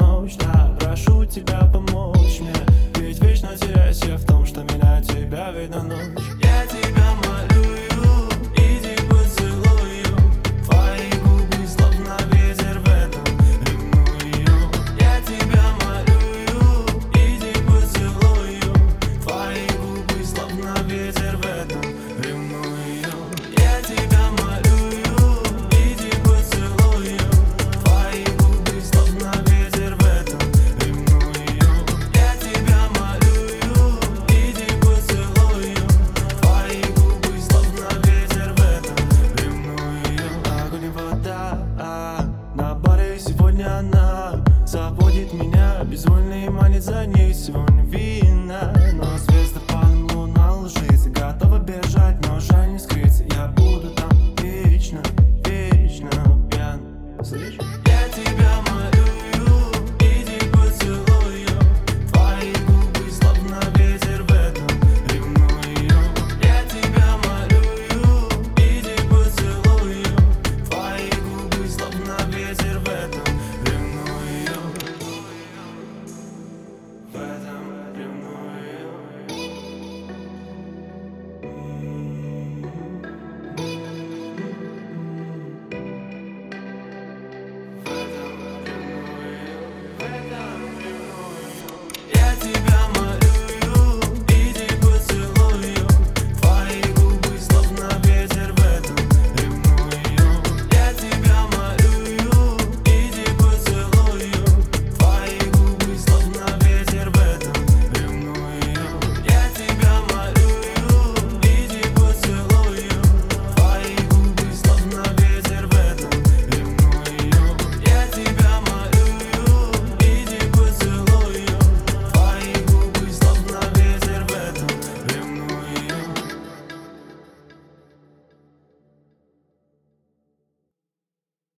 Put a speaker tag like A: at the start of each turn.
A: ночь. Да, прошу тебя помочь мне, ведь вечно теряюсь я в том, что меня тебя видно ночь. Я тебя молю, иди поцелую, твои губы словно ветер в этом ревную. Я тебя молю, иди поцелую, твои губы словно ветер в этом ревную. Я тебя молю, иди поцелую, твои губы словно ветер в этом ревную. Я тебя молю, иди поцелую, твои губы словно ветер в этом ревную. Огонь и вода, на баре сегодня она заводит меня, безвольно и манит за ней сегодня.